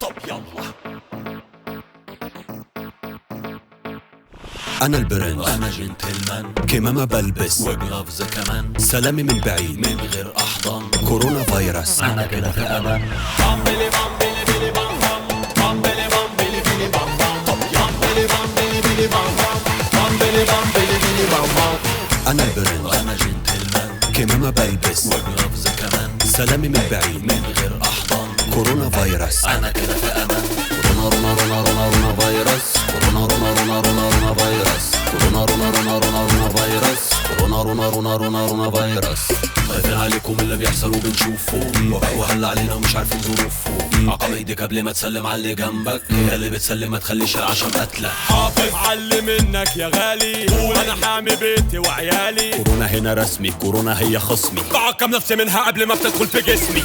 طب يلا. أنا البرنس، أنا جنتلمان، كمامة بلبس وجلافز كمان، سلامي من بعيد من غير أحضان، كورونا فيروس أنا كده في أمان. أنا البرنس، أنا جنتلمان، كمامة بلبس وجلافز كمان، سلامي من بعيد من غير أحضان، كورونا فيروس أنا كده في أمان. كورونا رونا رونا رونا رونا فيروس، كورونا رونا رونا رونا رونا فيروس، كورونا رونا رونا رونا رونا فيروس، كورونا رونا رونا رونا رونا فيروس. خايفين عليكم اللي بيحصل وبنشوفه، وبقى وهلا علينا ومش عارفين ظروفه. عقب ايديك قبل ما تسلم على اللي جنبك، هي اللي بتسلم ما تخليش العشم قتلة. حافظ علي منك يا غالي، انا حامي بيتي وعيالي. كورونا هنا رسمي، كورونا هي خصمي، بعقم نفسي منها قبل ما بتدخل في جسمي.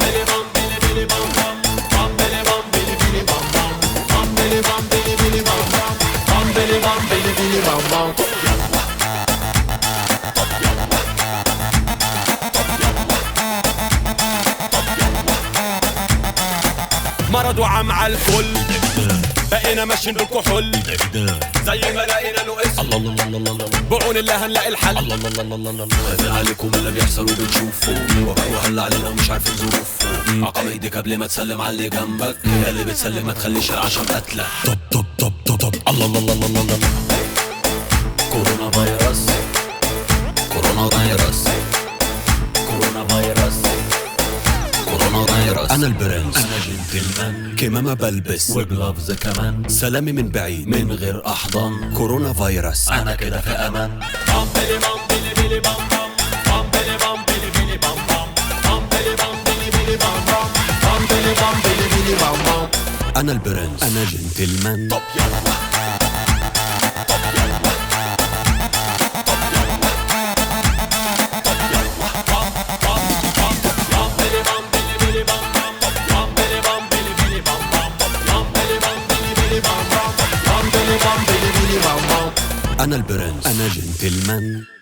مرض وعم على الكل، بقينا ماشيين بالكحول زي ما لقينا له اسم. الله الله الله الله الله بعون الله هنلاقي الحل. الله الله الله الله. خايفين عليكم اللي بيحصل وبنشوفه، وبقى وهلا علينا ومش عارفين ظروفه. عقب ايديك قبل ما تسلم على اللي جنبك، هي اللي بتسلم ما تخليش العشم قتلة. طب طب طب طب طب الله الله الله الله الله. كورونا فيروس، كورونا فيروس، كورونا فيروس، كورونا فيروس. أنا البرنس، أنا جنتلمان، كمامة بلبس وجلافز كمان، سلامي من بعيد من غير أحضان، كورونا فيروس أنا كده في أمان. أنا البرنس، أنا جنتلمان. طب يلا. أنا البرنس، أنا جنتلمان.